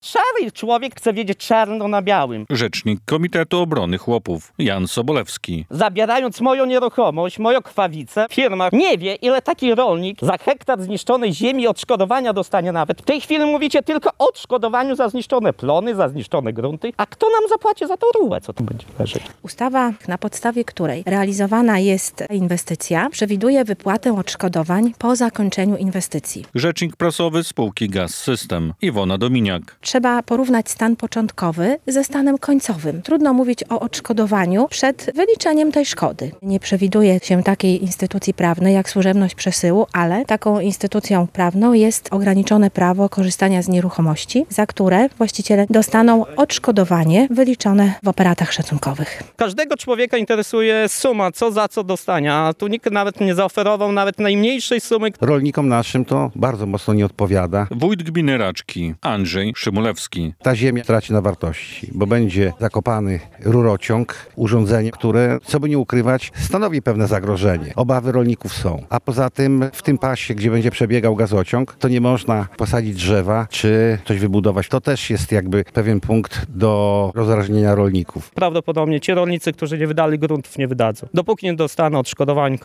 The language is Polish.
Szary człowiek chce wiedzieć czarno na białym. Rzecznik Komitetu Obrony Chłopów Jan Sobolewski. Zabierając moją nieruchomość, moją kwawicę, firma nie wie, ile taki rolnik za hektar zniszczonej ziemi odszkodowania dostanie nawet. W tej chwili mówicie tylko o odszkodowaniu za zniszczone plony, za zniszczone grunty. A kto nam zapłaci za tą rurę, co tu będzie leżeć? Ustawa, na podstawie której realizowana jest inwestycja, przewiduje wypłatę odszkodowań po zakończeniu inwestycji. Rzecznik prasowy spółki Gaz System Iwona Dominiak. Trzeba porównać stan początkowy ze stanem końcowym. Trudno mówić o odszkodowaniu przed wyliczeniem tej szkody. Nie przewiduje się takiej instytucji prawnej jak służebność przesyłu, ale taką instytucją prawną jest ograniczone prawo korzystania z nieruchomości, za które właściciele dostaną odszkodowanie wyliczone w operatach szacunkowych. Każdego człowieka interesuje suma, co za co dostanie, a tu nikt nawet nie zaoferował nawet najmniejszej sumy. Rolnikom naszym to bardzo mocno nie odpowiada. Wójt gminy Raczki Andrzej Szymulewski. Ta ziemia traci na wartości, bo będzie zakopany rurociąg, urządzenie, które, co by nie ukrywać, stanowi pewne zagrożenie. Obawy rolników są. A poza tym w tym pasie, gdzie będzie przebiegał gazociąg, to nie można posadzić drzewa czy coś wybudować. To też jest jakby pewien punkt do rozdrażnienia rolników. Prawdopodobnie ci rolnicy, którzy nie wydali gruntów, nie wydadzą. Dopóki nie dostaną odszkodowań